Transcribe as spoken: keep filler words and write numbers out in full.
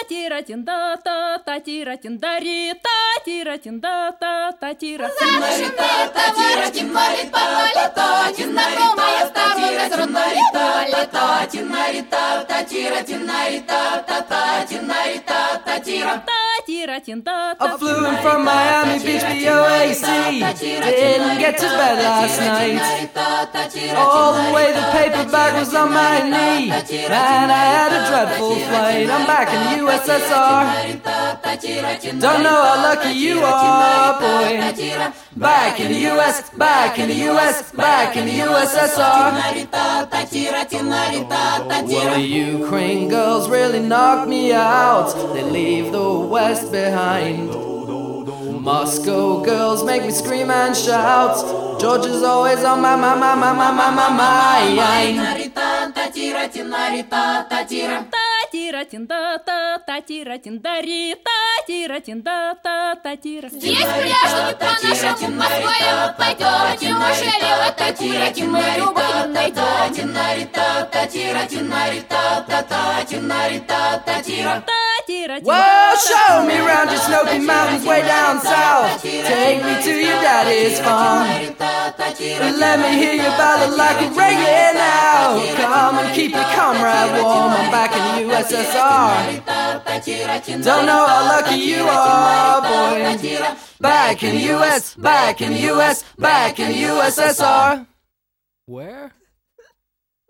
тира тинда та та тира тиндари та тира тинда та та тира. Тинарита та тира тинарита та знакомая с тобой разрунная та тинарита та тира тинарита та та тинарита та тира. I flew in from Miami Beach, B O A C. Didn't get to bed last night. All the way the paper bag was on my knee. Man, I had a dreadful flight. I'm back in the U S S R. Don't know how lucky you are, boy. Back in the U S, back in the U S, back in the U S S R. Well, the Ukraine girls really knock me out. They leave the West behind. Moscow girls make me scream and shout. Georgia's always on my, my, my, my, my, my, my mind. Тира тинда та та тира тиндари та тира тинда та та тира. Здесь пляж не по-нашему, по-своему пойдет. Неужели в этой тире мы любовь найдем? Тинарита та тира тинарита та та тинарита та тира. Well, show me around your Snowy Mountains way down south. Take me to your daddy's farm. Let me hear your ballad like a reggae now. Come and keep your comrade warm. I'm back in the U S S R. Don't know how lucky you are, boy. Back in the U S, back in the U S, back in the U S S R. Where?